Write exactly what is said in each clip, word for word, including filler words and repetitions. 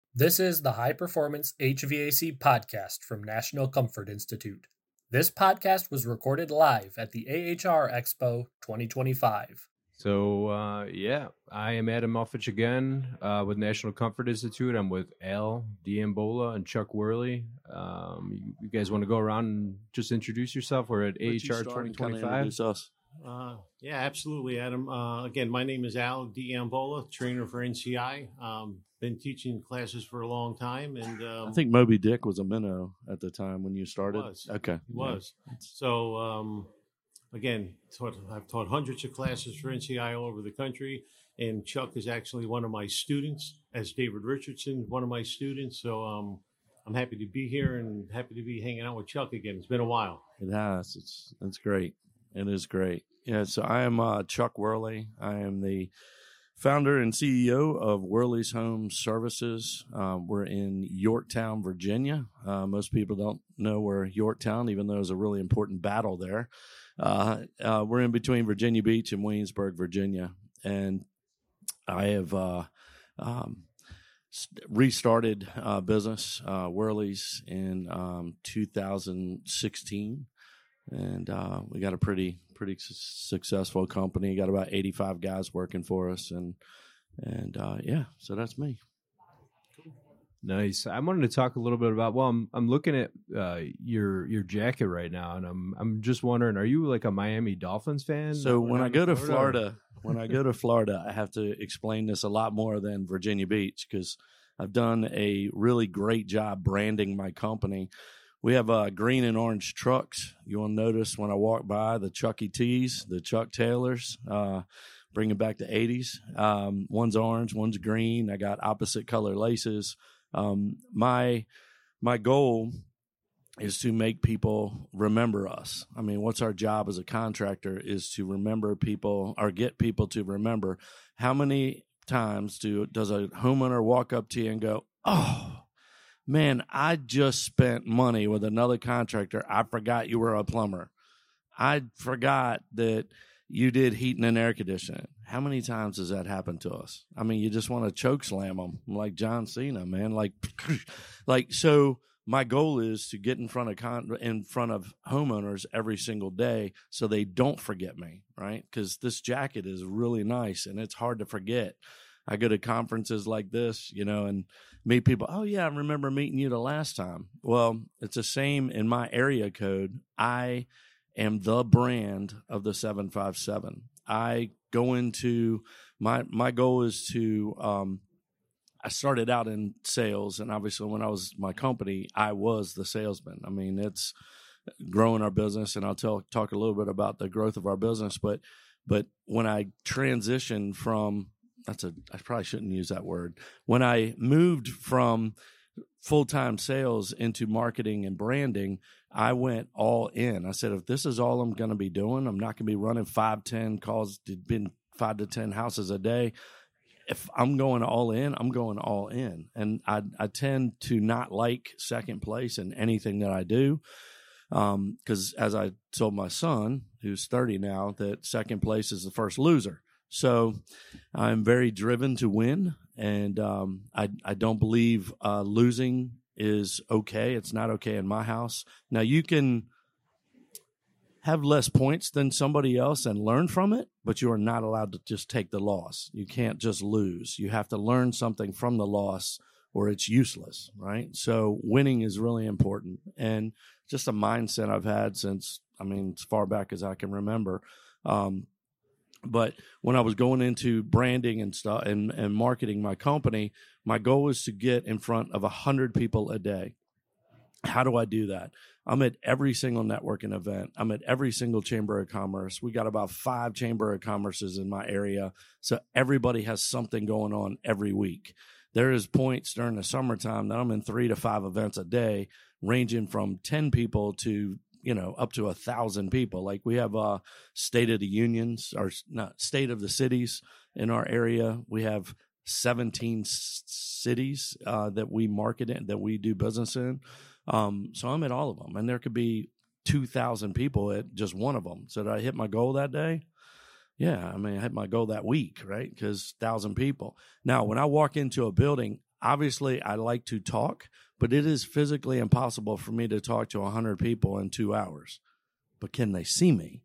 This is the High Performance H V A C podcast from National Comfort Institute. This podcast was recorded live at the A H R Expo twenty twenty-five. So, uh, yeah, I am Adam Muffich again uh, with National Comfort Institute. I'm with Al D'Ambola and Chuck Worley. Um, you, you guys want to go around and just introduce yourself? We're at A H R twenty twenty-five. Uh, yeah, absolutely, Adam. Uh, again, my name is Al D'Ambola, trainer for N C I. Um, been teaching classes for a long time, and um, I think Moby Dick was a minnow at the time when you started. Was. Okay, he was. Yeah. So, um, again, taught, I've taught hundreds of classes for N C I all over the country, and Chuck is actually one of my students, as David Richardson, one of my students. So, um, I'm happy to be here and happy to be hanging out with Chuck again. It's been a while. It has. It's it's great. It is great. Yeah, so I am uh, Chuck Worley. I am the founder and C E O of Worley's Home Services. Um, we're in Yorktown, Virginia. Uh, most people don't know where Yorktown, even though there's a really important battle there. Uh, uh, we're in between Virginia Beach and Williamsburg, Virginia. And I have uh, um, restarted uh, business, uh, Worley's, in um, two thousand sixteen. And uh, we got a pretty pretty su- successful company. Got about eighty-five guys working for us, and and uh, yeah, so that's me. Nice. I wanted to talk a little bit about. Well, I'm I'm looking at uh, your your jacket right now, and I'm I'm just wondering, are you like a Miami Dolphins fan? So when I go to Florida, when I go to Florida, I have to explain this a lot more than Virginia Beach because I've done a really great job branding my company. We have uh, green and orange trucks. You will notice when I walk by the Chuck E. T's, the Chuck Taylors, uh, bringing back the eighties. Um, one's orange, one's green. I got opposite color laces. Um, my my goal is to make people remember us. I mean, what's our job as a contractor is to remember people or get people to remember. How many times do does a homeowner walk up to you and go, oh, man, I just spent money with another contractor. I forgot you were a plumber. I forgot that you did heating and air conditioning. How many times does that happen to us? I mean, you just want to choke slam them like John Cena, man. Like, like so. My goal is to get in front of con- in front of homeowners every single day so they don't forget me, right? Because this jacket is really nice and it's hard to forget. I go to conferences like this, you know, and meet people. Oh, yeah, I remember meeting you the last time. Well, it's the same in my area code. I am the brand of the seven five seven. I go into my my goal is to um, I started out in sales, and obviously when I was my company, I was the salesman. I mean, it's growing our business, and I'll tell, talk a little bit about the growth of our business. But but when I transitioned from That's a. I probably shouldn't use that word. When I moved from full-time sales into marketing and branding, I went all in. I said, if this is all I'm going to be doing, I'm not going to be running five, ten calls, been five to ten houses a day. If I'm going all in, I'm going all in. And I, I tend to not like second place in anything that I do. Um, because as I told my son, who's thirty now, that second place is the first loser. So I'm very driven to win, and um, I, I don't believe uh, losing is okay. It's not okay in my house. Now, you can have less points than somebody else and learn from it, but you are not allowed to just take the loss. You can't just lose. You have to learn something from the loss or it's useless, right? So winning is really important, and just a mindset I've had since, I mean, as far back as I can remember. Um, But when I was going into branding and stuff and, and marketing my company, my goal was to get in front of a hundred people a day. How do I do that? I'm at every single networking event. I'm at every single chamber of commerce. We got about five chamber of commerces in my area. So everybody has something going on every week. There is points during the summertime that I'm in three to five events a day, ranging from ten people to you know, up to a thousand people. Like we have uh State of the Unions, or not State of the Cities in our area. We have seventeen s- cities uh, that we market in, that we do business in. Um, so I'm at all of them, and there could be two thousand people at just one of them. So did I hit my goal that day? Yeah, I mean, I hit my goal that week, right? Because one thousand people. Now, when I walk into a building, obviously I like to talk, but it is physically impossible for me to talk to one hundred people in two hours. But can they see me?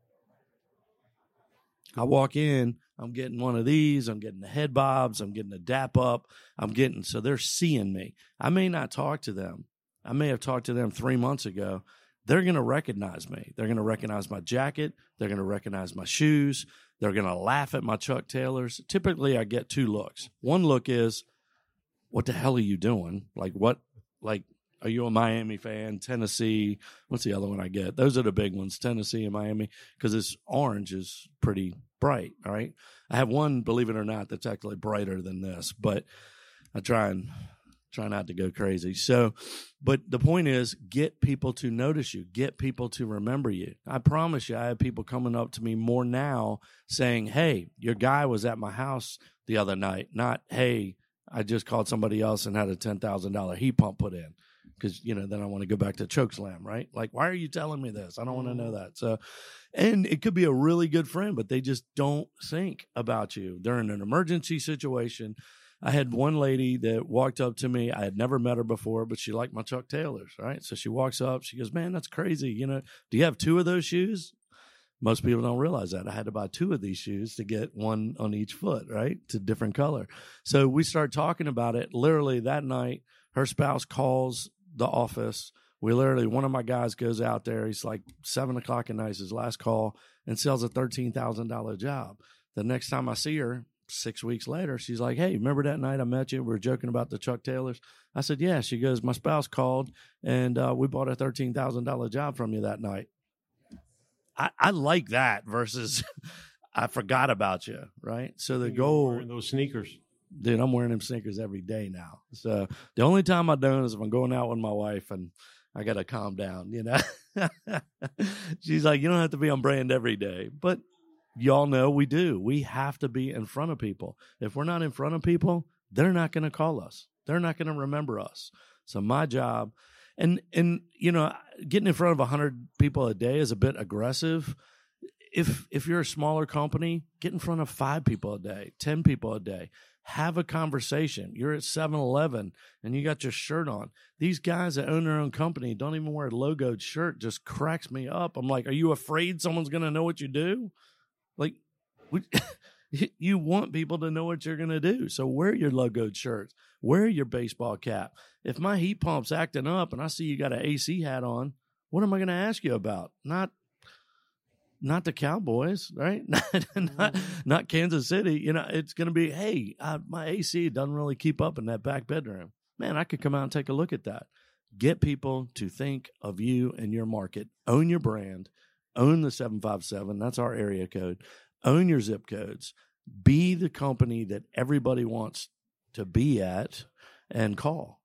I walk in, I'm getting one of these, I'm getting the head bobs, I'm getting the dap up, I'm getting, so they're seeing me. I may not talk to them. I may have talked to them three months ago. They're going to recognize me. They're going to recognize my jacket. They're going to recognize my shoes. They're going to laugh at my Chuck Taylors. Typically, I get two looks. One look is, what the hell are you doing? Like, what, like, are you a Miami fan? Tennessee? What's the other one I get? Those are the big ones, Tennessee and Miami, because this orange is pretty bright, all right? I have one, believe it or not, that's actually brighter than this, but I try and try not to go crazy. So, but the point is, get people to notice you, get people to remember you. I promise you, I have people coming up to me more now saying, hey, your guy was at my house the other night, not, hey, I just called somebody else and had a ten thousand dollars heat pump put in. Because, you know, then I want to go back to Chokeslam, right? Like, why are you telling me this? I don't want to know that. So, and it could be a really good friend, but they just don't think about you. They're in an emergency situation. I had one lady that walked up to me. I had never met her before, but she liked my Chuck Taylors, right? So she walks up. She goes, man, that's crazy. You know, do you have two of those shoes? Most people don't realize that. I had to buy two of these shoes to get one on each foot, right? To different color. So we start talking about it. Literally that night, her spouse calls the office. We literally, one of my guys goes out there. He's like seven o'clock at night, his last call, and sells a thirteen thousand dollars job. The next time I see her, six weeks later, she's like, hey, remember that night I met you? We were joking about the Chuck Taylors. I said, yeah. She goes, my spouse called and uh, we bought a thirteen thousand dollars job from you that night. I, I like that versus I forgot about you, right? So the goal. Wearing those sneakers. Dude, I'm wearing them sneakers every day now. So the only time I don't is if I'm going out with my wife and I got to calm down, you know. She's like, you don't have to be on brand every day. But y'all know we do. We have to be in front of people. If we're not in front of people, they're not going to call us. They're not going to remember us. So my job, and, and you know, getting in front of one hundred people a day is a bit aggressive. If if you're a smaller company, get in front of five people a day, ten people a day. Have a conversation. You're at seven eleven and you got your shirt on. These guys that own their own company don't even wear a logoed shirt. Just cracks me up. I'm like, are you afraid someone's going to know what you do? Like, we, you want people to know what you're going to do. So wear your logoed shirts. Wear your baseball cap. If my heat pump's acting up and I see you got an A C hat on, what am I going to ask you about? Not Not the Cowboys, right? not, not, not Kansas City. You know, it's going to be, hey, uh, my A C doesn't really keep up in that back bedroom. Man, I could come out and take a look at that. Get people to think of you and your market. Own your brand. Own the seven five seven. That's our area code. Own your zip codes. Be the company that everybody wants to be at and call.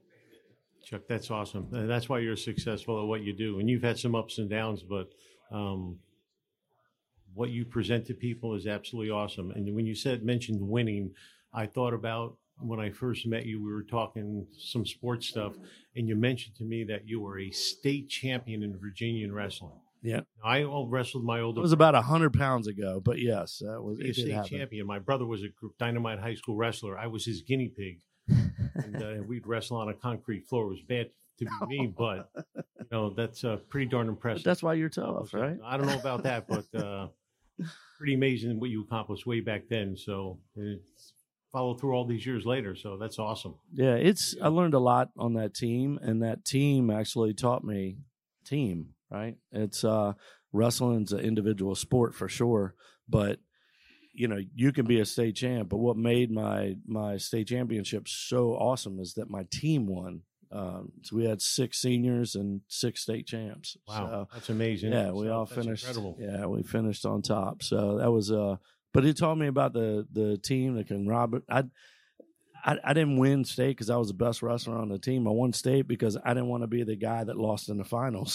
Chuck, that's awesome. And that's why you're successful at what you do. And you've had some ups and downs, but um, – what you present to people is absolutely awesome. And when you said, mentioned winning, I thought about when I first met you, we were talking some sports stuff, and you mentioned to me that you were a state champion in Virginia in wrestling. Yeah. I wrestled my older. It was about one hundred pounds ago, but yes, that was a state happen. champion. My brother was a Dynamite High School wrestler. I was his guinea pig. And uh, we'd wrestle on a concrete floor. It was bad to be me, but, you know, that's uh, pretty darn impressive. But that's why you're tough, right? I don't know about that, but uh, pretty amazing what you accomplished way back then. So it's followed through all these years later. So that's awesome. Yeah, it's I learned a lot on that team, and that team actually taught me team, right? It's uh, wrestling's an individual sport for sure, but you know, you can be a state champ, but what made my my state championship so awesome is that my team won. Um, so we had six seniors and six state champs. Wow, so, that's amazing. Yeah, we so all that's finished. Incredible. Yeah, we finished on top. So that was uh, but it taught me about the the team that can rob. I I, I didn't win state because I was the best wrestler on the team. I won state because I didn't want to be the guy that lost in the finals.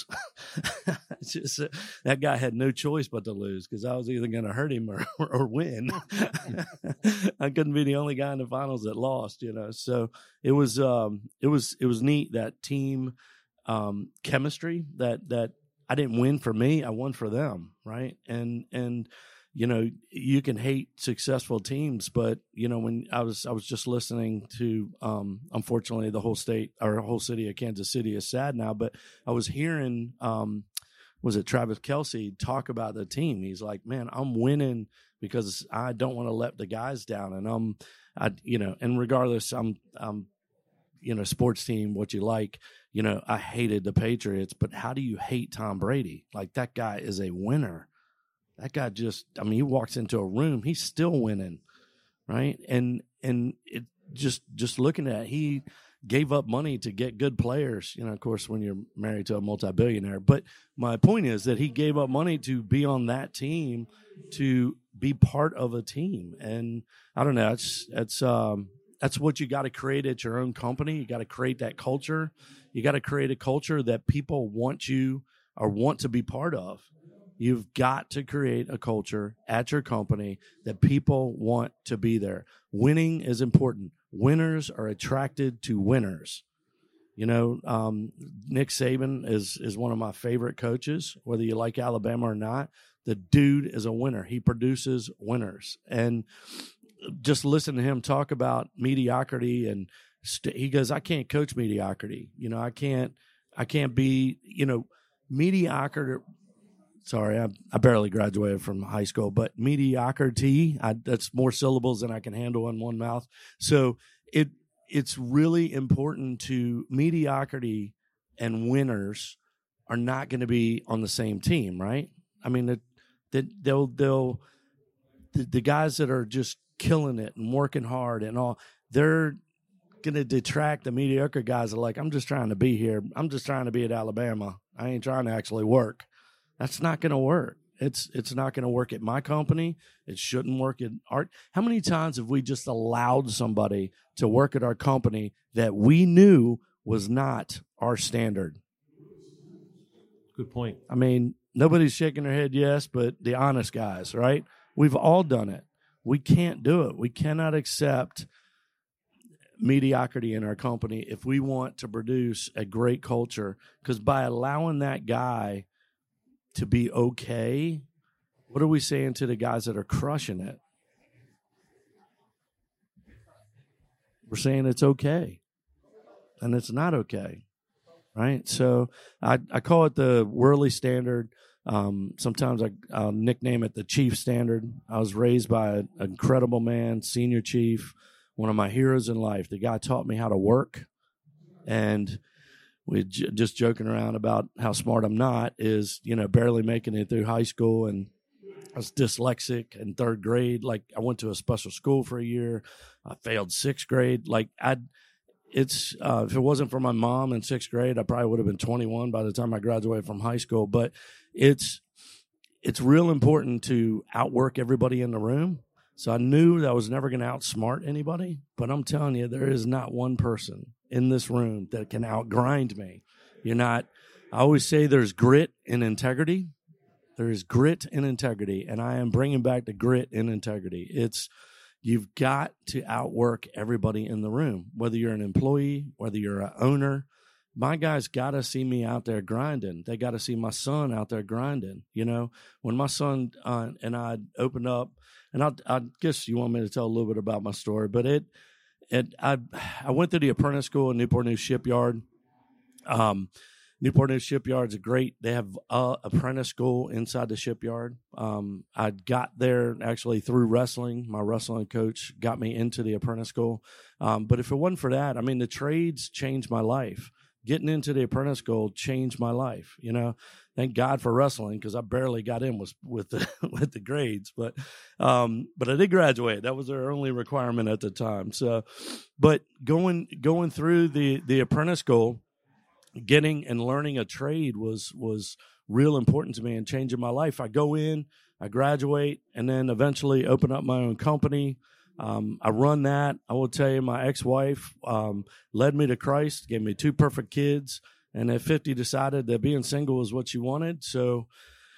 Just uh, that guy had no choice but to lose because I was either going to hurt him or, or win. I couldn't be the only guy in the finals that lost, you know. So it was um, it was it was neat, that team um, chemistry. That that I didn't win for me, I won for them, right? And and. you know, you can hate successful teams, but you know, when I was I was just listening to, um, unfortunately, the whole state or whole city of Kansas City is sad now, but I was hearing, um, was it Travis Kelce talk about the team? He's like, man, I'm winning because I don't want to let the guys down, and I'm, I, you know, and regardless, I'm, I'm, you know, sports team, what you like, you know, I hated the Patriots, but how do you hate Tom Brady? Like, that guy is a winner. That guy just, I mean, he walks into a room, he's still winning, right? And and it just just looking at it, he gave up money to get good players, you know, of course, when you're married to a multi-billionaire. But my point is that he gave up money to be on that team, to be part of a team. And I don't know, it's, it's um, that's what you got to create at your own company. You got to create that culture. You got to create a culture that people want you or want to be part of. You've got to create a culture at your company that people want to be there. Winning is important. Winners are attracted to winners. You know, um, Nick Saban is is one of my favorite coaches, whether you like Alabama or not. The dude is a winner. He produces winners. And just listen to him talk about mediocrity, and st- he goes, I can't coach mediocrity. You know, I can't, I can't be, you know, mediocre. Sorry, I, I barely graduated from high school, but mediocrity, I, that's more syllables than I can handle in one mouth. So it it's really important to mediocrity and winners are not going to be on the same team, right? I mean, that the, they'll they'll the, the guys that are just killing it and working hard and all, they're going to detract the mediocre guys that are like, I'm just trying to be here. I'm just trying to be at Alabama. I ain't trying to actually work. That's not going to work. It's it's not going to work at my company. It shouldn't work at art. How many times have we just allowed somebody to work at our company that we knew was not our standard? Good point. I mean, nobody's shaking their head yes, but the honest guys, right? We've all done it. We can't do it. We cannot accept mediocrity in our company if we want to produce a great culture, because by allowing that guy to be okay, what are we saying to the guys that are crushing it? We're saying it's okay, and it's not okay, right? So I, I call it the Worley Standard. Um, sometimes I, I'll nickname it the Chief Standard. I was raised by an incredible man, senior chief, one of my heroes in life. The guy taught me how to work, and we j- just joking around about how smart I'm not is, you know, barely making it through high school. And I was dyslexic in third grade. Like, I went to a special school for a year. I failed sixth grade. Like, I, it's, uh, if it wasn't for my mom in sixth grade, I probably would have been twenty-one by the time I graduated from high school. But it's, it's real important to outwork everybody in the room. So I knew that I was never going to outsmart anybody, but I'm telling you, there is not one person in this room that can outgrind me. You're not, I always say there's grit and integrity. There is grit and integrity, and I am bringing back the grit and integrity. It's, you've got to outwork everybody in the room, whether you're an employee, whether you're an owner. My guys got to see me out there grinding. They got to see my son out there grinding. You know, when my son uh, and I opened up, and I, I guess you want me to tell a little bit about my story, but it, it I, I went through the apprentice school in Newport News Shipyard. Um, Newport News Shipyard's a great. They have a apprentice school inside the shipyard. Um, I got there actually through wrestling. My wrestling coach got me into the apprentice school. Um, but if it wasn't for that, I mean, the trades changed my life. Getting into the apprentice school changed my life. You know, thank God for wrestling, because I barely got in with with the with the grades. But um, but I did graduate. That was our only requirement at the time. So, but going going through the the apprentice school, getting and learning a trade was was real important to me and changing my life. I go in, I graduate, and then eventually open up my own company. Um, I run that. I will tell you, my ex-wife um, led me to Christ, gave me two perfect kids, and at fifty decided that being single was what she wanted. So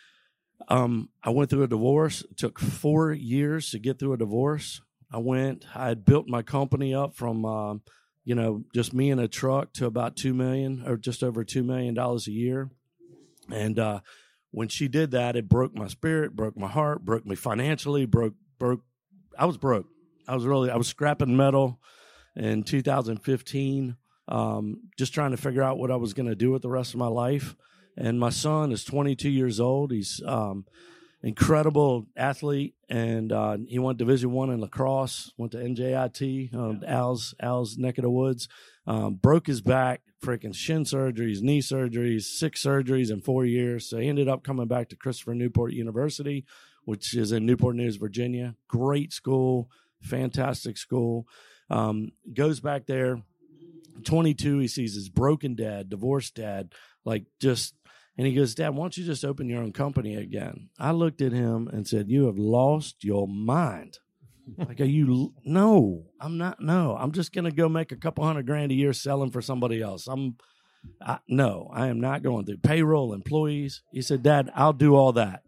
um, I went through a divorce. It took four years to get through a divorce. I went, I had built my company up from, uh, you know, just me and a truck to about two million dollars or just over two million dollars a year. And uh, when she did that, it broke my spirit, broke my heart, broke me financially, broke, broke. I was broke. I was really, I was scrapping metal in two thousand fifteen, um, just trying to figure out what I was going to do with the rest of my life. And my son is twenty-two years old. He's um, incredible athlete, and uh, he went Division One in lacrosse, went to N J I T, uh, Al's, Al's neck of the woods, um, broke his back, freaking shin surgeries, knee surgeries, six surgeries in four years. So he ended up coming back to Christopher Newport University, which is in Newport News, Virginia. Great school, fantastic school. Um, goes back there, twenty-two, he sees his broken dad, divorced dad, like just, and he goes, Dad, why don't you just open your own company again? I looked at him and said, you have lost your mind. Like, are you, no, I'm not, no, I'm just going to go make a couple hundred grand a year selling for somebody else. I'm, I, no, I am not going through payroll, employees. He said, Dad, I'll do all that.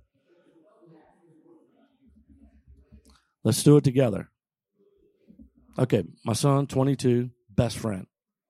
Let's do it together. Okay, my son, twenty-two, best friend.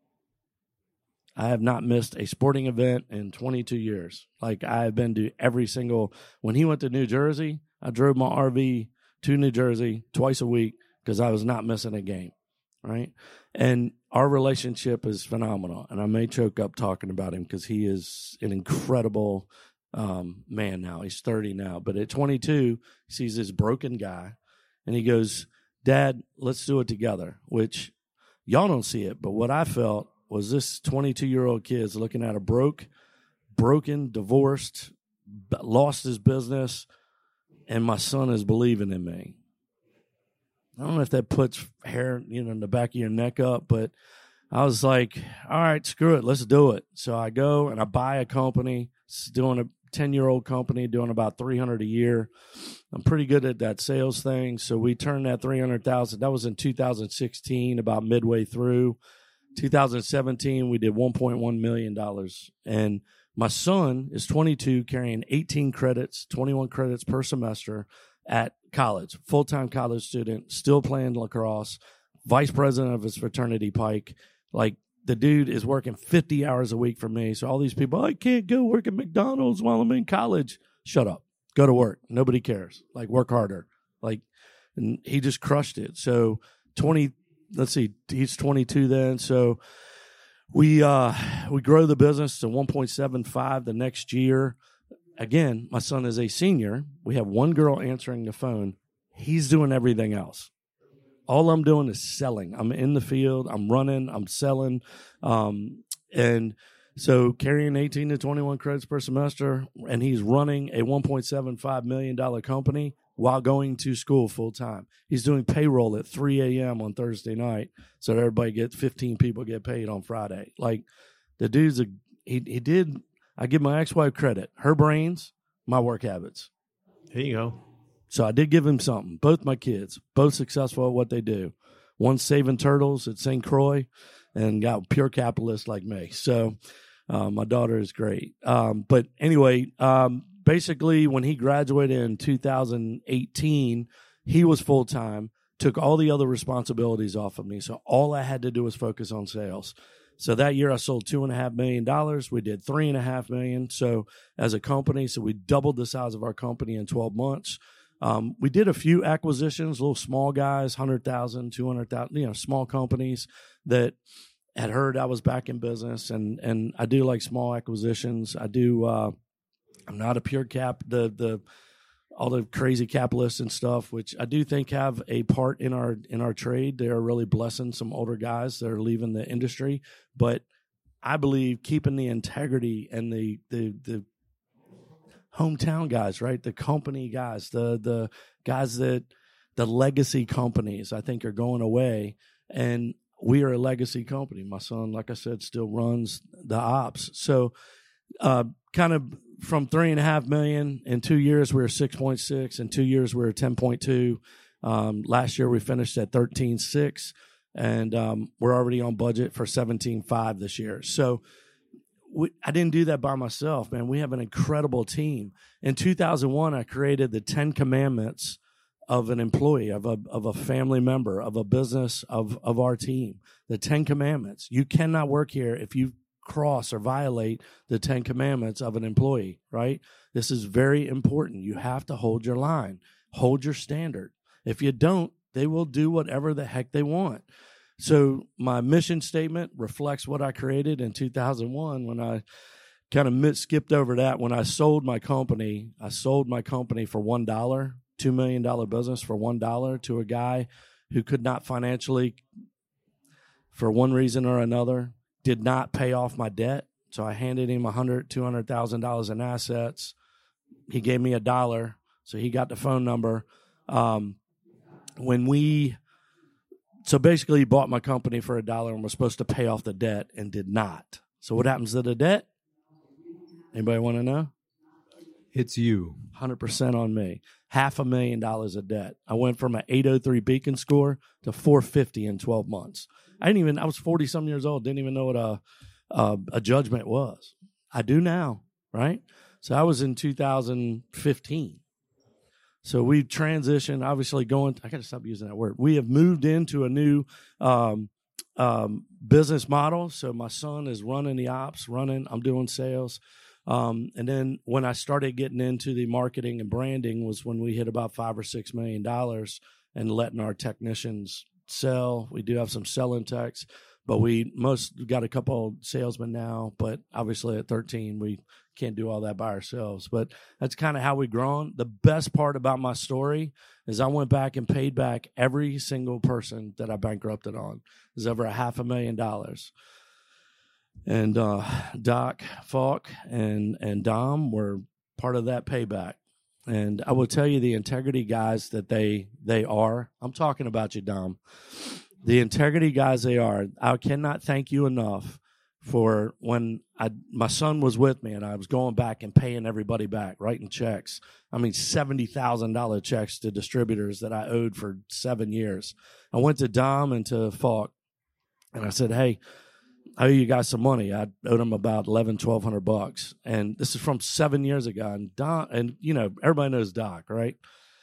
I have not missed a sporting event in twenty-two years. Like, I have been to every single, when he went to New Jersey, I drove my R V to New Jersey twice a week because I was not missing a game, right? And our relationship is phenomenal. And I may choke up talking about him because he is an incredible um, man now. He's thirty now. But at twenty-two, he sees this broken guy, and he goes, Dad, let's do it together, which y'all don't see it. But what I felt was this twenty-two-year-old kid's looking at a broke, broken, divorced, lost his business, and my son is believing in me. I don't know if that puts hair, you know, in the back of your neck up, but I was like, all right, screw it, let's do it. So I go and I buy a company, doing a ten-year-old company, doing about three hundred a year. I'm pretty good at that sales thing, so we turned that three hundred thousand. That was in two thousand sixteen, about midway through. two thousand seventeen, we did one point one million dollars. And my son is twenty-two, carrying eighteen credits, twenty-one credits per semester at college, full-time college student, still playing lacrosse, vice president of his fraternity, Pike. Like, the dude is working fifty hours a week for me. So all these people, I can't go work at McDonald's while I'm in college. Shut up. Go to work. Nobody cares. Like, work harder. Like, and he just crushed it. So twenty, let's see, he's twenty-two then. So we uh, we grow the business to one point seven five the next year. Again, my son is a senior. We have one girl answering the phone. He's doing everything else. All I'm doing is selling. I'm in the field. I'm running. I'm selling. Um, and so carrying eighteen to twenty-one credits per semester, and he's running a one point seven five million dollars company while going to school full time. He's doing payroll at three a.m. on Thursday night so that everybody gets fifteen people get paid on Friday. Like, the dude's a, he, he did, I give my ex-wife credit. Her brains, my work habits. There you go. So I did give him something. Both my kids, both successful at what they do. One saving turtles at Saint Croix and got pure capitalist like me. So uh, my daughter is great. Um, but anyway, um, basically when he graduated in two thousand eighteen, he was full-time, took all the other responsibilities off of me. So all I had to do was focus on sales. So that year I sold two and a half million dollars. We did three and a half million. So as a company, so we doubled the size of our company in twelve months. Um, we did a few acquisitions, little small guys, one hundred thousand, two hundred thousand, you know, small companies that had heard I was back in business. And, and I do like small acquisitions. I do, uh, I'm not a pure cap, the, the, all the crazy capitalists and stuff, which I do think have a part in our, in our trade. They are really blessing some older guys that are leaving the industry. But I believe keeping the integrity and the, the, the, hometown guys, right? The company guys, the the guys that the legacy companies, I think, are going away. And we are a legacy company. My son, like I said, still runs the ops. So uh, kind of from three and a half million in two years, we were six point six. In two years, we were ten point two. Um, last year, we finished at thirteen point six. And um, we're already on budget for seventeen point five this year. So We, I didn't do that by myself, man. We have an incredible team. In two thousand one, I created the Ten Commandments of an employee, of a of a family member, of a business, of of our team. The Ten Commandments. You cannot work here if you cross or violate the Ten Commandments of an employee, right? This is very important. You have to hold your line, hold your standard. If you don't, they will do whatever the heck they want. So my mission statement reflects what I created in two thousand one when I kind of skipped over that. When I sold my company, I sold my company for one dollar, two million dollars business for one dollar to a guy who could not financially, for one reason or another, did not pay off my debt. So I handed him one hundred thousand dollars, two hundred thousand dollars in assets. He gave me a dollar, so he got the phone number. Um, when we... So basically, he bought my company for a dollar and was supposed to pay off the debt and did not. So what happens to the debt? Anybody want to know? It's you. one hundred percent on me. Half a million dollars of debt. I went from an eight oh three Beacon score to four fifty in twelve months. I didn't even, I was forty-some years old, didn't even know what a, a, a judgment was. I do now, right? So I was in two thousand fifteen. So we've transitioned, obviously going, I got to stop using that word. We have moved into a new um, um, business model. So my son is running the ops, running, I'm doing sales. Um, and then when I started getting into the marketing and branding was when we hit about five or six million dollars and letting our technicians sell. We do have some selling techs, but we most got a couple salesmen now, but obviously at thirteen, we can't do all that by ourselves. But that's kind of how we've grown. The best part about my story is I went back and paid back every single person that I bankrupted on. It was over a half a million dollars. And uh, Doc Falk and, and Dom were part of that payback. And I will tell you the integrity guys that they they are. I'm talking about you, Dom. The integrity guys they are. I cannot thank you enough for when I my son was with me and I was going back and paying everybody back, writing checks. I mean, seventy thousand dollars checks to distributors that I owed for seven years. I went to Dom and to Falk, and I said, hey, I owe you guys some money. I owed them about eleven, twelve hundred bucks. And this is from seven years ago. And Don, and you know, everybody knows Doc, right?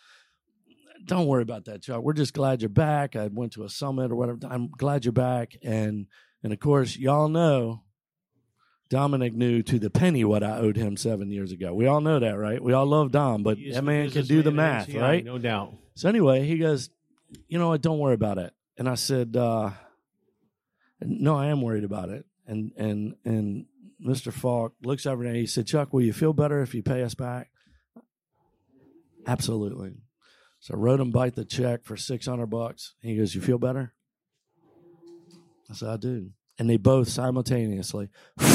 Don't worry about that, Chuck. We're just glad you're back. I went to a summit or whatever. I'm glad you're back. And, and of course, y'all know Dominic knew to the penny what I owed him seven years ago. We all know that, right? We all love Dom, but that man can do the math, right? No doubt. So anyway, he goes, you know what? Don't worry about it. And I said, uh, no, I am worried about it. And and and Mister Falk looks over and he said, Chuck, will you feel better if you pay us back? Absolutely. So I wrote him bite the check for six hundred bucks. He goes, you feel better? I said, I do. And they both simultaneously.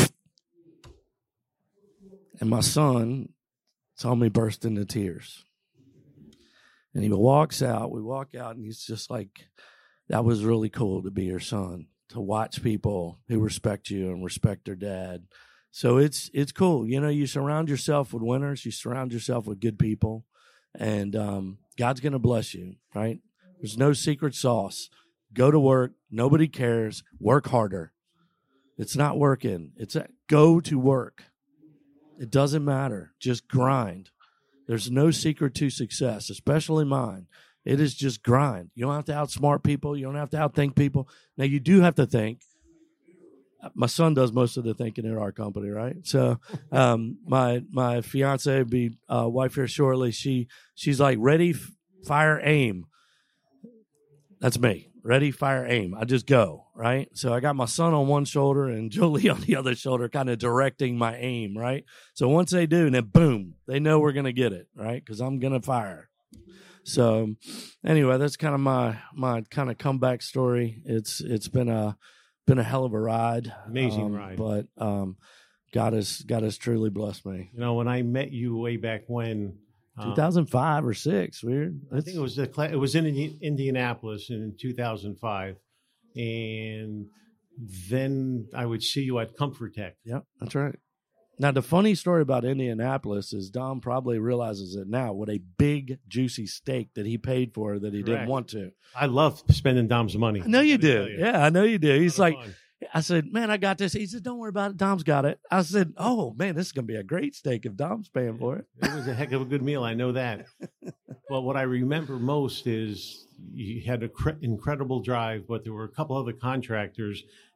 And my son saw me burst into tears. And he walks out. We walk out, and he's just like, that was really cool to be your son, to watch people who respect you and respect their dad. So it's it's cool. You know, you surround yourself with winners. You surround yourself with good people. And um, God's going to bless you, right? There's no secret sauce. Go to work. Nobody cares. Work harder. It's not working. It's a, go to work. It doesn't matter. Just grind. There's no secret to success, especially mine. It is just grind. You don't have to outsmart people. You don't have to outthink people. Now, you do have to think. My son does most of the thinking in our company, right? So um, my my fiance, be uh, wife here shortly, she she's like, ready, f- fire, aim. That's me. Ready, fire, aim. I just go, right? So I got my son on one shoulder and Jolie on the other shoulder, kind of directing my aim, right? So once they do, then boom, they know we're going to get it, right? Because I'm going to fire. So anyway, that's kind of my my kind of comeback story. It's it's been a been a hell of a ride, amazing um, ride. But um, God has God has truly blessed me. You know, when I met you way back when, uh, two thousand five or six, weird. I think it was the it was in Indianapolis in two thousand five, and then I would see you at Comfort Tech. Yep, that's right. Now, the funny story about Indianapolis is Dom probably realizes it now. What a big, juicy steak that he paid for that he Correct. didn't want to. I love spending Dom's money. I know you do. You. Yeah, I know you do. He's like, fun. I said, man, I got this. He said, don't worry about it. Dom's got it. I said, oh, man, this is going to be a great steak if Dom's paying for it. It was a heck of a good meal. I know that. Well, what I remember most is you had an cre- incredible drive, but there were a couple other contractors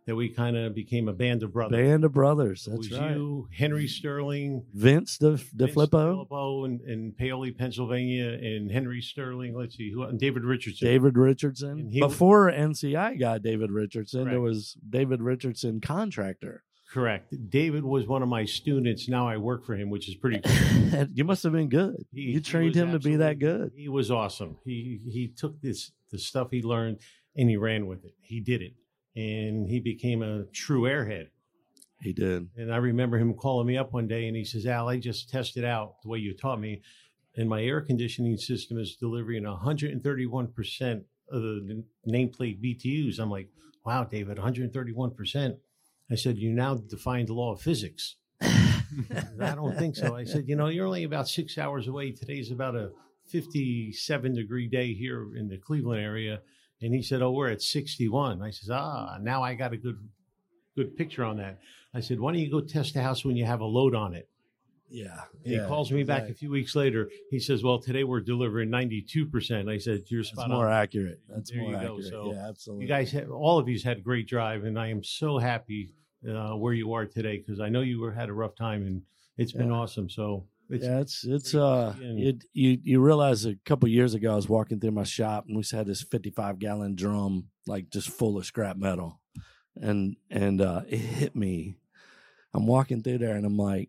that we kind of became a band of brothers. Band of brothers. It That's was right. you, Henry Sterling, Vince De, De Vince Flippo, DeFilippo in, in Paoli, Pennsylvania, and Henry Sterling. Let's see, who and David Richardson. David Richardson. And he- Before N C I got David Richardson, there Correct. was David Richardson Contractor. Correct. David was one of my students. Now I work for him, which is pretty cool. You must have been good. He- you he trained was him to be that absolutely- good. He was awesome. He he took this the stuff he learned and he ran with it. He did it, and he became a true airhead. He did. And I remember him calling me up one day, and he says, "Al, I just tested out the way you taught me, and my air conditioning system is delivering one hundred thirty-one percent of the nameplate B T Us." I'm like, "Wow, David, one hundred thirty-one percent." I said, "You now defined the law of physics." I don't think so. I said, "You know, you're only about six hours away. Today's about a fifty-seven degree day here in the Cleveland area." And he said, "Oh, we're at sixty-one." I said, "Ah, now I got a good, good picture on that." I said, "Why don't you go test the house when you have a load on it?" Yeah. And he calls me back a few weeks later. He says, "Well, today we're delivering ninety-two percent." I said, "You're That's spot more on." accurate. That's There more you go. accurate. So yeah, absolutely. You guys, had, all of you had great drive, and I am so happy uh, where you are today because I know you were had a rough time, and it's been Yeah. awesome. So it's yeah, it's it's great to uh, see and- it, you you realize a couple years ago I was walking through my shop and we had this fifty-five gallon drum like just full of scrap metal, and and uh, it hit me. I'm walking through there and I'm like,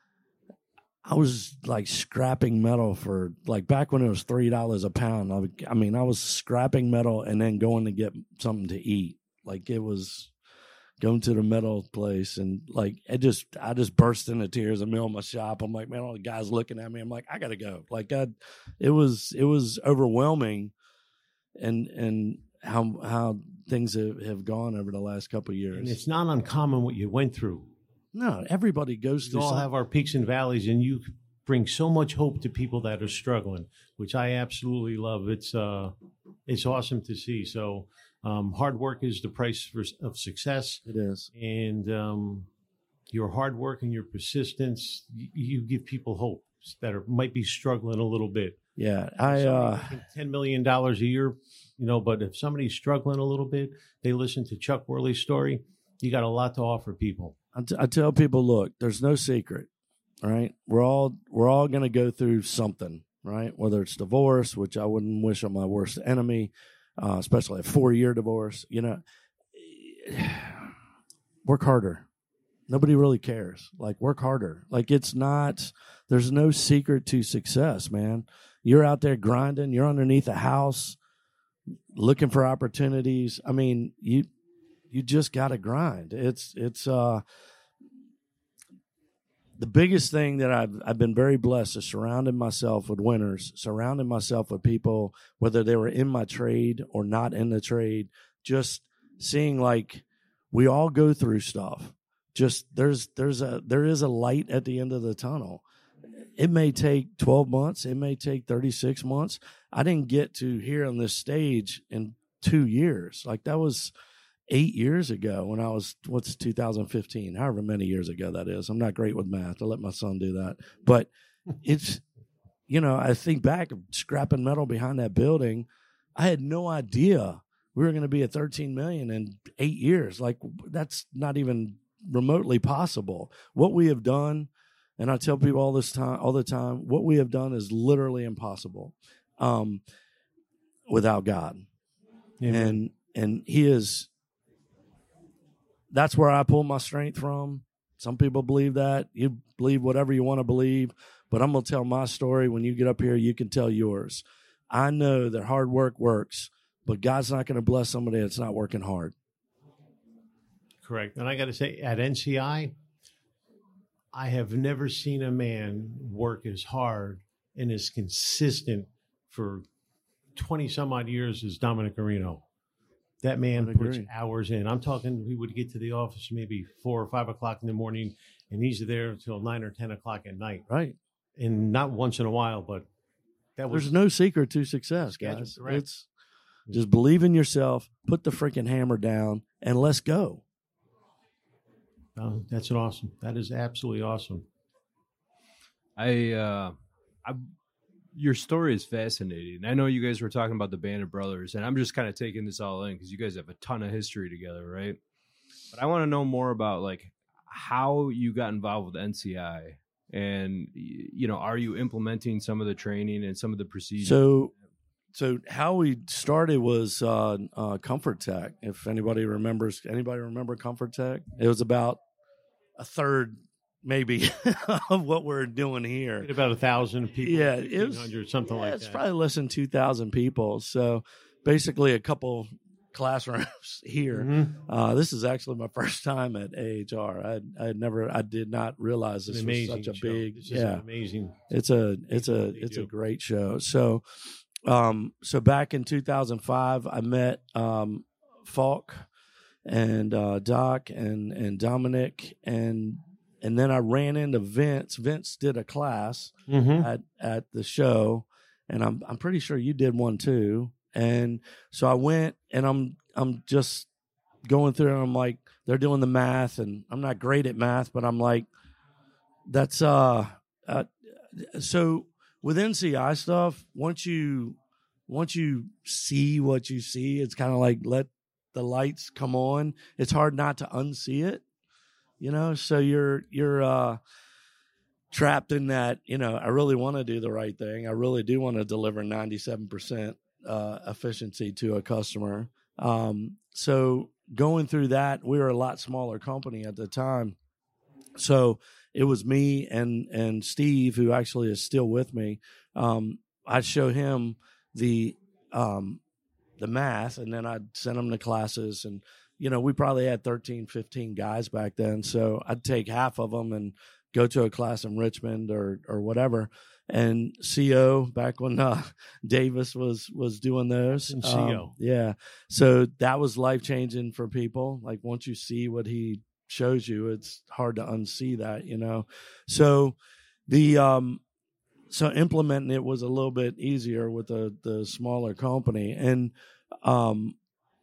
I was like scrapping metal for like back when it was three dollars a pound. I, would, I mean, I was scrapping metal and then going to get something to eat. Like it was going to the metal place and like it just I just burst into tears in the middle of my shop. I'm like, man, all the guys looking at me. I'm like, I gotta go. Like I, it was it was overwhelming, and and how how things have, have gone over the last couple of years. and it's not uncommon what you went through. No, everybody goes We through. all some- have our peaks and valleys, and you bring so much hope to people that are struggling, which I absolutely love. It's uh, it's awesome to see. So, um, hard work is the price for, of success, It is. and um, your hard work and your persistence, you, you give people hope that are, might be struggling a little bit. Yeah, I Somebody uh, making ten million dollars a year, you know, but if somebody's struggling a little bit, they listen to Chuck Worley's story. You got a lot to offer people. I, t- I tell people, look, there's no secret, right? We're all we're all going to go through something, right? Whether it's divorce, which I wouldn't wish on my worst enemy, uh, especially a four year divorce. You know, work harder. Nobody really cares. Like work harder. Like it's not. There's no secret to success, man. You're out there grinding. You're underneath a house, looking for opportunities. I mean, you. You just got to grind. It's it's uh, the biggest thing that I've I've been very blessed is surrounding myself with winners, surrounding myself with people, whether they were in my trade or not in the trade, just seeing like we all go through stuff. Just there's there's a there is a light at the end of the tunnel. It may take twelve months, it may take thirty-six months. I didn't get to here on this stage in two years. Like that was eight years ago when I was, what's two thousand fifteen, however many years ago that is. I'm not great with math. I let my son do that. But it's, you know, I think back of scrapping metal behind that building. I had no idea we were going to be at thirteen million in eight years. Like that's not even remotely possible. What we have done, and I tell people all this time, all the time, what we have done is literally impossible um, without God. Amen. And, and he is, that's where I pull my strength from. Some people believe that. You believe whatever you want to believe, but I'm going to tell my story. When you get up here, you can tell yours. I know that hard work works, but God's not going to bless somebody that's not working hard. Correct. And I got to say, at N C I, I have never seen a man work as hard and as consistent for twenty some odd years as Dominic Areno. That man I puts agree. hours in. I'm talking, we would get to the office maybe four or five o'clock in the morning, and he's there until nine or ten o'clock at night. Right. And not once in a while, but that was There's no secret to success, Schedule, guys. correct. It's just believe in yourself, put the freaking hammer down, and let's go. uh, that's an awesome. That is absolutely awesome. I, uh, I, your story is fascinating. I know you guys were talking about the Band of Brothers, and I'm just kind of taking this all in because you guys have a ton of history together, right? But I want to know more about like how you got involved with N C I, and you know, are you implementing some of the training and some of the procedures? So, so how we started was uh, uh, Comfort Tech. If anybody remembers, anybody remember Comfort Tech? It was about a third, maybe, of what we're doing here. About a thousand people. Yeah, it was something yeah, like it's that. probably less than two thousand people. So basically, a couple classrooms here. Mm-hmm. Uh, this is actually my first time at A H R. I I had never, I did not realize this An was amazing such a show. big, This is yeah, an amazing. it's a it's a what they it's do. a great show. So, um, so back in two thousand five, I met um, Falk and uh, Doc and and Dominic, and and then I ran into Vince. Vince did a class Mm-hmm. at at the show, and I'm I'm pretty sure you did one too. And so I went, and I'm I'm just going through, and I'm like, they're doing the math, and I'm not great at math, but I'm like, that's uh, uh so with N C I stuff, once you once you see what you see, it's kind of like let the lights come on. It's hard not to unsee it, you know. So you're you're uh trapped in that, you know, I really want to do the right thing. I really do want to deliver ninety-seven percent uh, efficiency to a customer. Um, so going through that, we were a lot smaller company at the time. So it was me and, and Steve, who actually is still with me. Um, I'd show him the, um, the math, and then I'd send him to classes. And, you know, we probably had thirteen, fifteen guys back then. So I'd take half of them and go to a class in Richmond or or whatever. And C O, back when uh, Davis was was doing those. And C O. Um, yeah. So that was life-changing for people. Like, once you see what he shows you, it's hard to unsee that, you know. So the um so implementing it was a little bit easier with the the smaller company. And um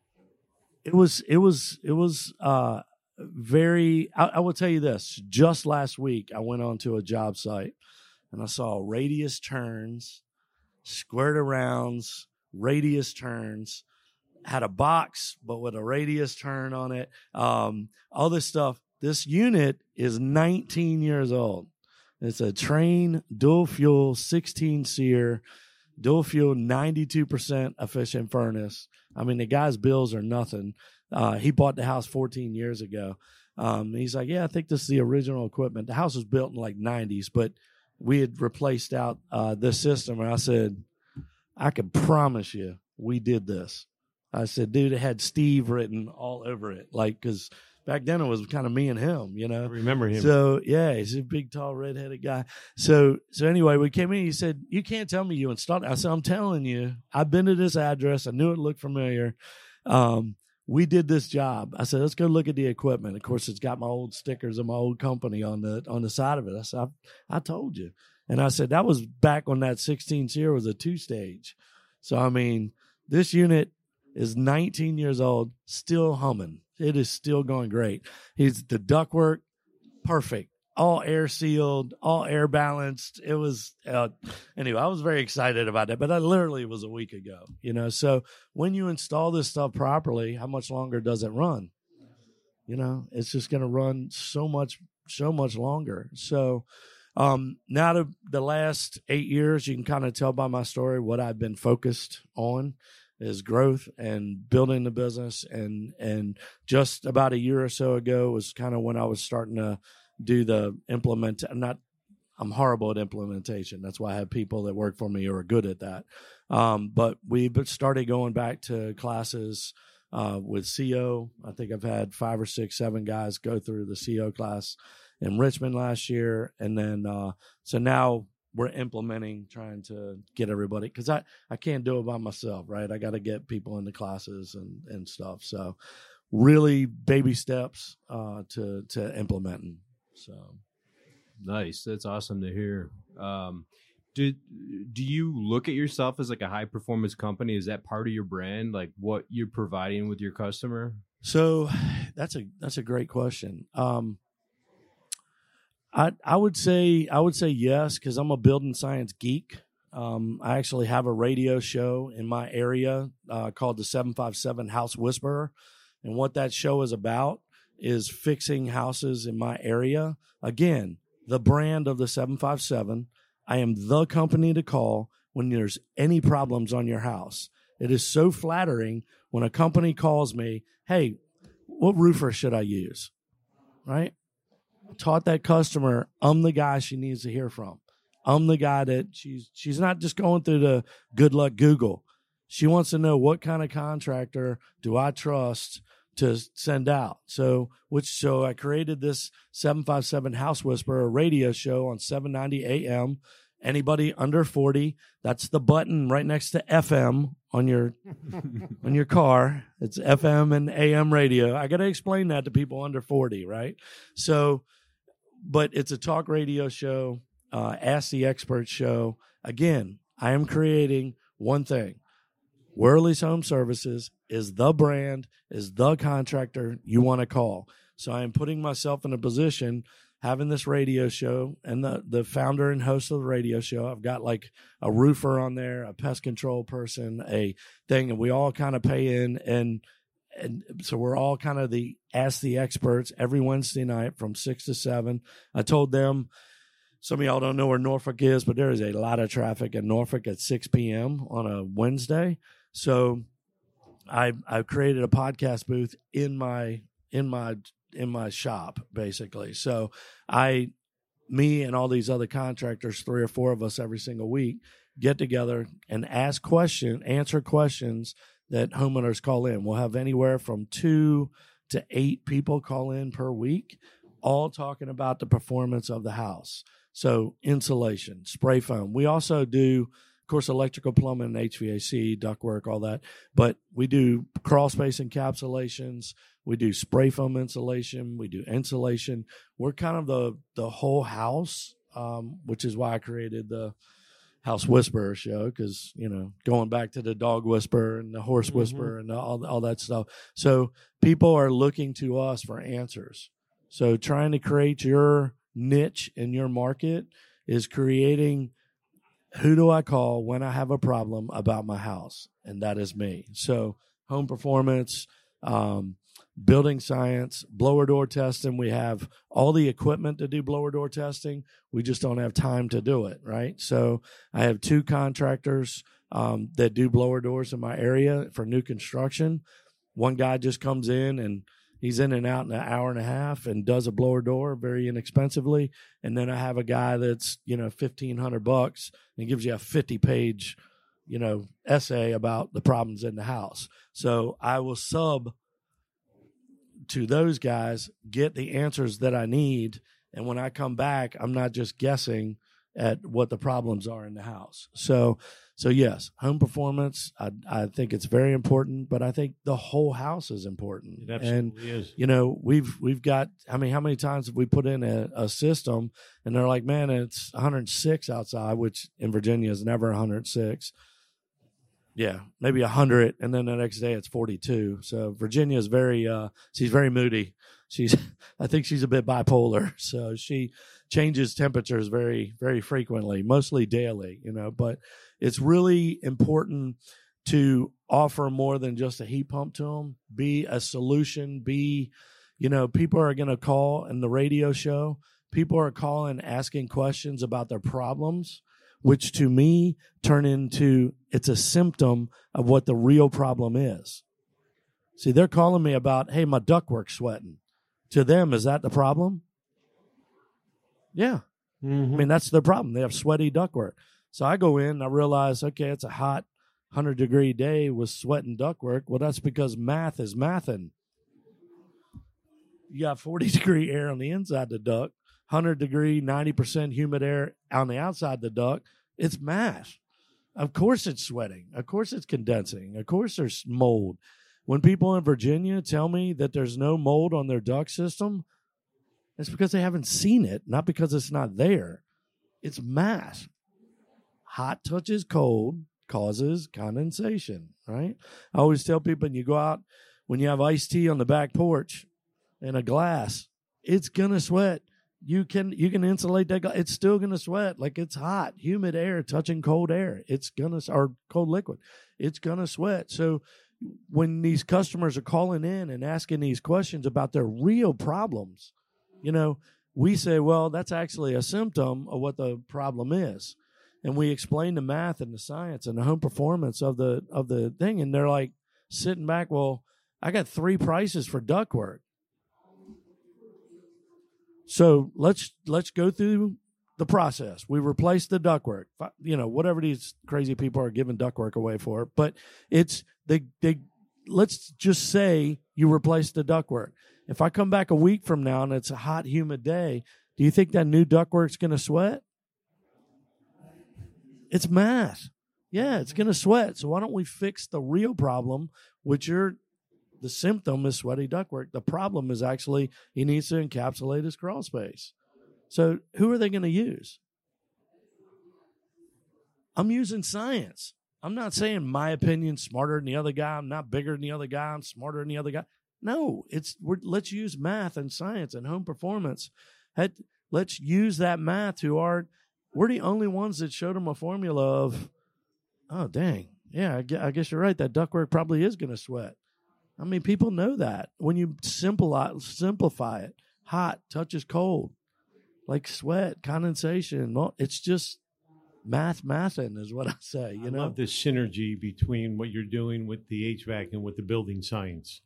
it was it was it was uh very, I, I will tell you this, just last week I went onto a job site and I saw radius turns, squared arounds, radius turns, had a box but with a radius turn on it, um, all this stuff. This unit is nineteen years old. It's a Trane dual fuel sixteen SEER, dual fuel ninety-two percent efficient furnace. I mean, the guy's bills are nothing. Uh, he bought the house fourteen years ago. Um, he's like, yeah, I think this is the original equipment. The house was built in like nineties, but we had replaced out uh, this system. And I said, I can promise you we did this. I said, dude, it had Steve written all over it. Like, because back then it was kind of me and him, you know. I remember him. So, yeah, he's a big, tall, redheaded guy. So, so anyway, we came in. He said, you can't tell me you installed it. I said, I'm telling you, I've been to this address. I knew it looked familiar. Um, we did this job. I said, let's go look at the equipment. Of course, it's got my old stickers of my old company on the on the side of it. I said, I, I told you. And I said, that was back when that sixteen SEER was a two-stage. So, I mean, this unit is nineteen years old, still humming. It is still going great. He's the ductwork, perfect. All air sealed, all air balanced. It was, uh, anyway, I was very excited about that, but that literally was a week ago, you know? So when you install this stuff properly, how much longer does it run? You know, it's just going to run so much, so much longer. So, um, now the, the last eight years, you can kind of tell by my story what I've been focused on is growth and building the business. And, and just about a year or so ago was kind of when I was starting to do the implement. I'm not, I'm horrible at implementation. That's why I have people that work for me who are good at that. Um, but we started going back to classes uh, with C O. I think I've had five or six, seven guys go through the C O class in Richmond last year. And then, uh, so now we're implementing, trying to get everybody, because I, I can't do it by myself, right? I got to get people into classes and, and stuff. So really baby steps uh, to, to implementing. So nice. That's awesome to hear. Um, do, do you look at yourself as like a high performance company? Is that part of your brand? Like what you're providing with your customer? So that's a, that's a great question. Um, I, I would say, I would say yes, cause I'm a building science geek. Um, I actually have a radio show in my area, uh, called the seven five seven House Whisperer. And what that show is about is fixing houses in my area. Again, the brand of the seven five seven. I am the company to call when there's any problems on your house. It is so flattering when a company calls me, hey, what roofer should I use? Right? I taught that customer, I'm the guy she needs to hear from. I'm the guy that she's she's not just going through the good luck Google. She wants to know what kind of contractor do I trust to send out. So, which so I created this seven five seven House Whisperer radio show on seven ninety A M. Anybody under forty, that's the button right next to F M on your on your car. It's F M and A M radio. I got to explain that to people under forty, right? So, but it's a talk radio show, uh, Ask the Expert show. Again, I am creating one thing. Worley's Home Services is the brand, is the contractor you want to call. So I am putting myself in a position, having this radio show, and the, the founder and host of the radio show. I've got like a roofer on there, a pest control person, a thing, and we all kind of pay in. And, and so we're all kind of the Ask the Experts every Wednesday night from six to seven. I told them, some of y'all don't know where Norfolk is, but there is a lot of traffic in Norfolk at six p.m. on a Wednesday. So I I've created a podcast booth in my in my in my shop, basically. So I me and all these other contractors, three or four of us every single week, get together and ask questions, answer questions that homeowners call in. We'll have anywhere from two to eight people call in per week, all talking about the performance of the house. So insulation, spray foam. We also do, of course, electrical, plumbing, H V A C, ductwork, all that. But we do crawl space encapsulations. We do spray foam insulation. We do insulation. We're kind of the the whole house, um, which is why I created the House Whisperer show, because, you know, going back to the dog whisperer and the horse Mm-hmm. whisperer and all, all that stuff. So people are looking to us for answers. So trying to create your niche in your market is creating, who do I call when I have a problem about my house? And that is me. So home performance, um, building science, blower door testing. We have all the equipment to do blower door testing. We just don't have time to do it, right? So I have two contractors um, that do blower doors in my area for new construction. One guy just comes in and he's in and out in an hour and a half and does a blower door very inexpensively. And then I have a guy that's, you know, fifteen hundred bucks and gives you a fifty page, you know, essay about the problems in the house. So I will sub to those guys, get the answers that I need. And when I come back, I'm not just guessing at what the problems are in the house. So, so yes, home performance, I, I think it's very important, but I think the whole house is important. It absolutely and, is. you know, we've, we've got, I mean, how many times have we put in a, a system and they're like, man, it's one hundred six outside, which in Virginia is never one hundred six. Yeah, maybe one hundred, and then the next day it's forty-two. So Virginia is very, uh, she's very moody. She's, I think she's a bit bipolar. So she changes temperatures very, very frequently, mostly daily, you know. But it's really important to offer more than just a heat pump to them. Be a solution. Be, you know, people are going to call in the radio show. People are calling, asking questions about their problems, which to me turn into, it's a symptom of what the real problem is. See, they're calling me about, hey, my ductwork's sweating. To them, is that the problem? Yeah. Mm-hmm. I mean, that's their problem. They have sweaty ductwork. So I go in and I realize, okay, it's a hot one hundred degree day with sweat and ductwork. Well, that's because math is mathing. You got forty degree air on the inside the duct, one hundred degree, ninety percent humid air on the outside the duct. It's math. Of course it's sweating. Of course it's condensing. Of course there's mold. When people in Virginia tell me that there's no mold on their duct system, it's because they haven't seen it, not because it's not there. It's math. Hot touches cold causes condensation, right? I always tell people, when you go out, when you have iced tea on the back porch in a glass, it's going to sweat. You can you can insulate that glass. It's still going to sweat. Like, it's hot, humid air touching cold air. It's going to, or cold liquid. It's going to sweat. So when these customers are calling in and asking these questions about their real problems, you know, we say, well, that's actually a symptom of what the problem is. And we explain the math and the science and the home performance of the of the thing. And they're like sitting back, well, I got three prices for ductwork. So let's let's go through the process. We replace the ductwork, you know, whatever these crazy people are giving ductwork away for. But it's they they let's just say you replace the ductwork. If I come back a week from now and it's a hot, humid day, do you think that new ductwork's going to sweat? It's math. Yeah, it's going to sweat. So why don't we fix the real problem, which are the symptom is sweaty ductwork. The problem is actually he needs to encapsulate his crawl space. So who are they going to use? I'm using science. I'm not saying my opinion's smarter than the other guy. I'm not bigger than the other guy. I'm smarter than the other guy. No, it's we're, let's use math and science and home performance. Let's use that math to our. We're the only ones that showed them a formula of, oh dang, yeah, I guess you're right. That ductwork probably is going to sweat. I mean, people know that. When you simplify, simplify it, hot touches cold, like sweat, condensation. It's just math, mathing is what I say. You I know, love this synergy between what you're doing with the H V A C and with the building science.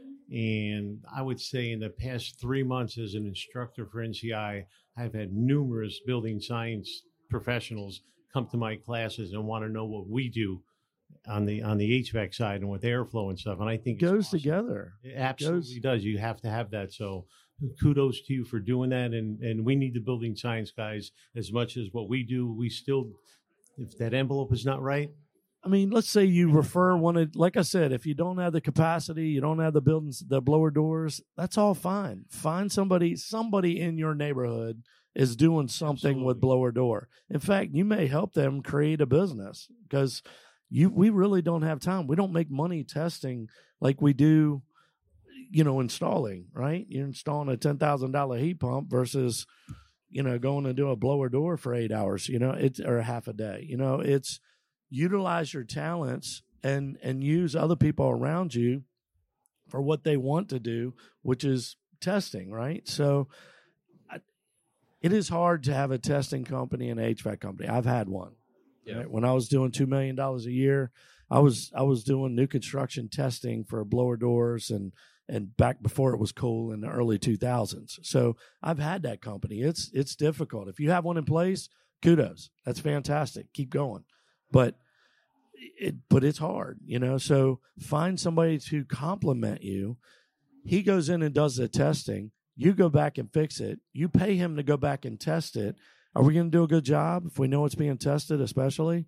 And I would say in the past three months as an instructor for N C I, I've had numerous building science professionals come to my classes and want to know what we do on the on the H V A C side and with airflow and stuff. And I think it goes awesome. together. It absolutely goes. does. You have to have that. So kudos to you for doing that. And, and we need the building science guys as much as what we do. We still, if that envelope is not right. I mean, let's say you refer one of, like I said, if you don't have the capacity, you don't have the buildings, the blower doors, that's all fine. Find somebody, somebody in your neighborhood is doing something Absolutely. With blower door. In fact, you may help them create a business because you, we really don't have time. We don't make money testing like we do, you know, installing, right? You're installing a ten thousand dollars heat pump versus, you know, going to do a blower door for eight hours, you know, it's, or half a day, you know, it's, utilize your talents and and use other people around you for what they want to do, which is testing, right? So I, it is hard to have a testing company and an H V A C company. I've had one. Yeah. Right? When I was doing two million dollars a year, I was I was doing new construction testing for blower doors and and back before it was cool in the early two thousands. So I've had that company. It's it's difficult. If you have one in place, kudos. That's fantastic. Keep going. But it, but it's hard, you know, so find somebody to complement you. He goes in and does the testing. You go back and fix it. You pay him to go back and test it. Are we going to do a good job if we know it's being tested, especially?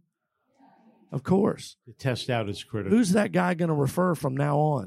Of course. The test out is critical. Who's that guy going to refer from now on?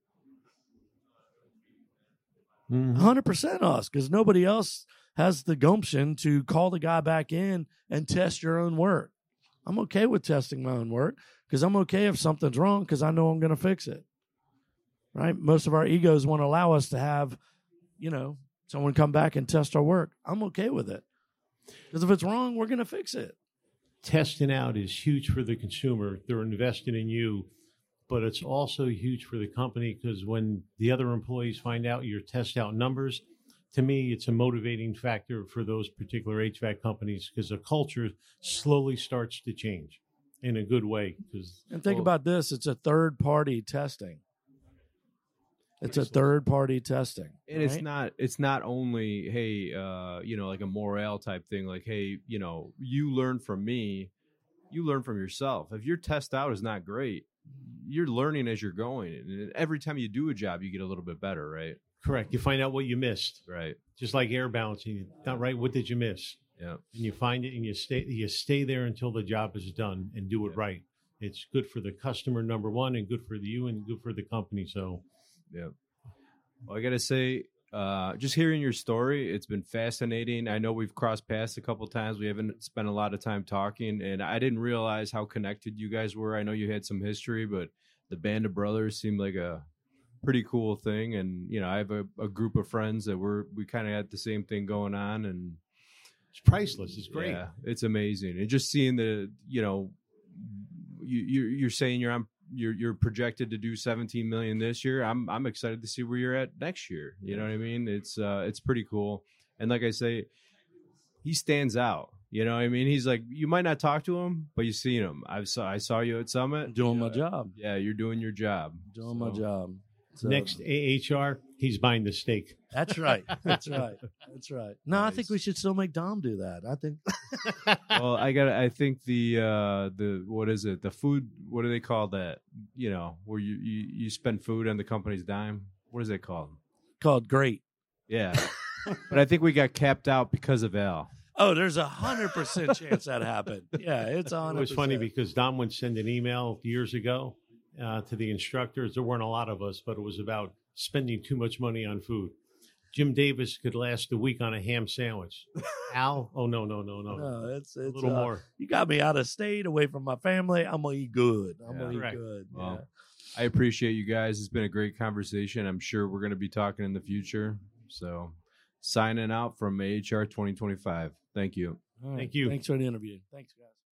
Mm-hmm. one hundred percent us, because nobody else has the gumption to call the guy back in and test your own work. I'm okay with testing my own work because I'm okay if something's wrong because I know I'm going to fix it, right? Most of our egos won't allow us to have, you know, someone come back and test our work. I'm okay with it because if it's wrong, we're going to fix it. Testing out is huge for the consumer. They're investing in you, but it's also huge for the company because when the other employees find out your test out numbers, to me, it's a motivating factor for those particular H V A C companies because the culture slowly starts to change in a good way. Cause, and think well, about this. It's a third-party testing. It's a third-party testing. And right? it's not it's not only, hey, uh, you know, like a morale type thing, like, hey, you know, you learn from me, you learn from yourself. If your test out is not great, you're learning as you're going. And every time you do a job, you get a little bit better, right? Correct. You find out what you missed. Right. Just like air balancing. Not right. What did you miss? Yeah. And you find it and you stay you stay there until the job is done and do it yeah. right. It's good for the customer, number one, and good for you and good for the company. So, yeah. Well, I got to say, uh, just hearing your story, it's been fascinating. I know we've crossed paths a couple times. We haven't spent a lot of time talking, and I didn't realize how connected you guys were. I know you had some history, but the Band of Brothers seemed like a pretty cool thing. And, you know, I have a, a group of friends that we're, we kind of had the same thing going on, and it's priceless. It's great. Yeah, it's amazing. And just seeing the, you know, you, you're, you're saying you're on you're you're projected to do seventeen million this year. I'm I'm excited to see where you're at next year. You know what I mean? It's uh it's pretty cool. And like I say, he stands out. You know what I mean? He's like, you might not talk to him, but you've seen him. I saw I saw you at Summit. Doing Uh, my job. Yeah, you're doing your job. Doing So, my job. So, Next A H R, he's buying the steak. That's right. That's right. That's right. No, I think Nice. we should still make Dom do that. I think. Well, I got. I think the uh, the what is it? The food. What do they call that? You know, where you, you, you spend food on the company's dime. What is it called? Called great. Yeah, but I think we got capped out because of Al. Oh, there's a hundred percent chance that happened. Yeah, it's a It hundred. was funny because Dom would send an email years ago uh, to the instructors. There weren't a lot of us, but it was about spending too much money on food. Jim Davis could last a week on a ham sandwich. Al, oh no, no, no, no, No, it's a it's little uh, more. You got me out of state, away from my family. I'm gonna eat good. I'm Yeah. gonna eat Correct. good. Well, I appreciate you guys. It's been a great conversation. I'm sure we're going to be talking in the future. So, signing out from A H R twenty twenty-five. Thank you. All right. Thank you. Thanks for the interview. Thanks, guys.